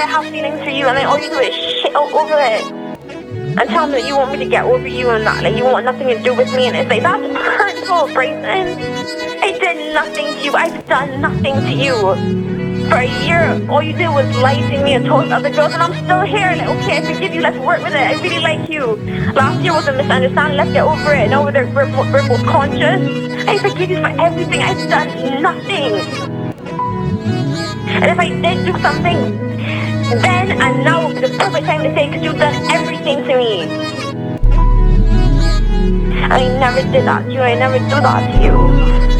have feelings for you, and then all you do is shit all over it. And tell me that you want me to get over you and that, like, you want nothing to do with me, and it's like, that's hurtful, Bryson. I did nothing to you. I've done nothing to you. For a year, all you did was lie to me and told other girls, and I'm still here. Like, okay, I forgive you. Let's work with it. I really like you. Last year was a misunderstanding. Let's get over it. Now we're both conscious. I forgive you for everything. I've done nothing. And if I did do something, then and now would be the perfect time to say, because you've done everything to me. I never did that to you. I never do that to you.